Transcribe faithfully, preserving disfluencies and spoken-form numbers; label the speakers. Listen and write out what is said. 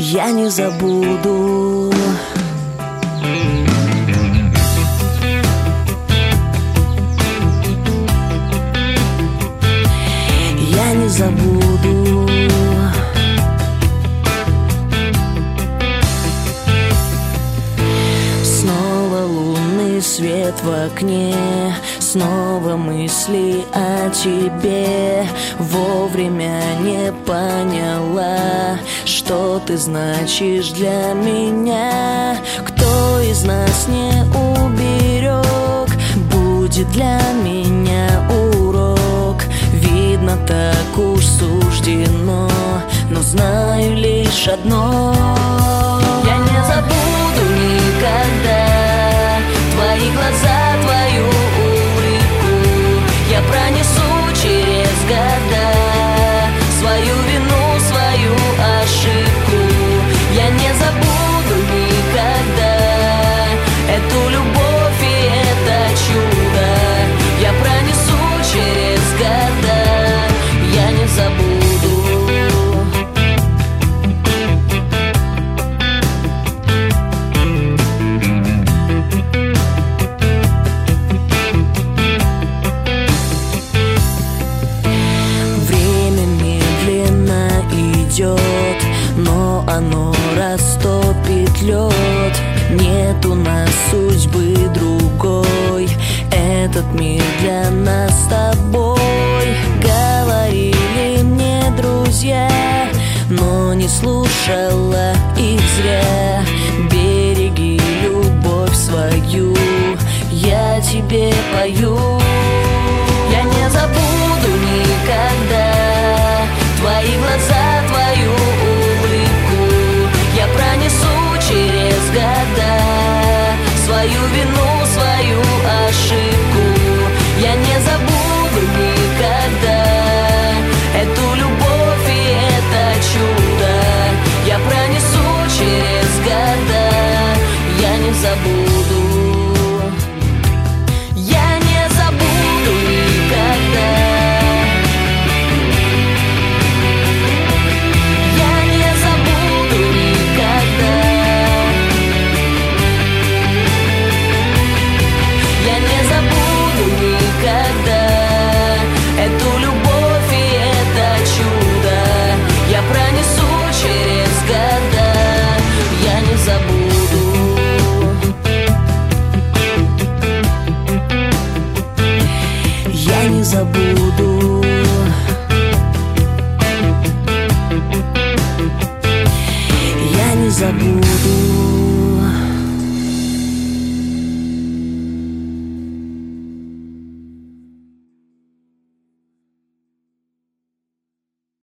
Speaker 1: я не забуду. Я не забуду. Снова лунный свет в окне, снова мысли о тебе. Вовремя не поняла, что ты значишь для меня. Кто из нас не уберег, будет для меня урок. Видно, так уж суждено, но знаю лишь одно: я не забуду никогда твои глаза, твою улыбку. Я пронесу через года свою вину, свою ошибку. Я не забуду никогда эту любовь и это чудо. Я пронесу через года, я не забуду. Но оно растопит лед. Нет у нас судьбы другой, этот мир для нас с тобой. Говорили мне друзья, но не слушала их зря. Береги любовь свою, я тебе пою. Я не забуду никогда твои глаза, твою улыбку. Я пронесу через года свою вину, свою ошибку. Я не забуду никогда эту любовь и это чудо. Я пронесу через года, я не забуду. Я не забуду никогда. Эту любовь и это чудо я пронесу через года, я не забуду. Я не забуду. Я не забуду.